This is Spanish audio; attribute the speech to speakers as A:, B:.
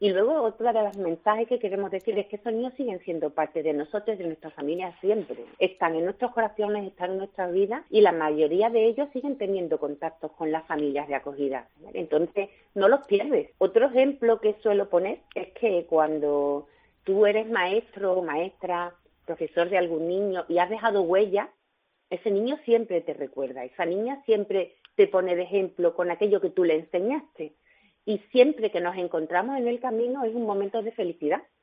A: Y luego otra de los mensajes que queremos decir es que esos niños siguen siendo parte de nosotros, de nuestra familia siempre. Están en nuestros corazones, están en nuestras vidas y la mayoría de ellos siguen teniendo contactos con las familias de acogida. Entonces, no los pierdes. Otro ejemplo que suelo poner es que cuando tú eres maestro o maestra, profesor de algún niño y has dejado huella, ese niño siempre te recuerda, esa niña siempre te pone de ejemplo con aquello que tú le enseñaste. Y siempre que nos encontramos en el camino es un momento de felicidad,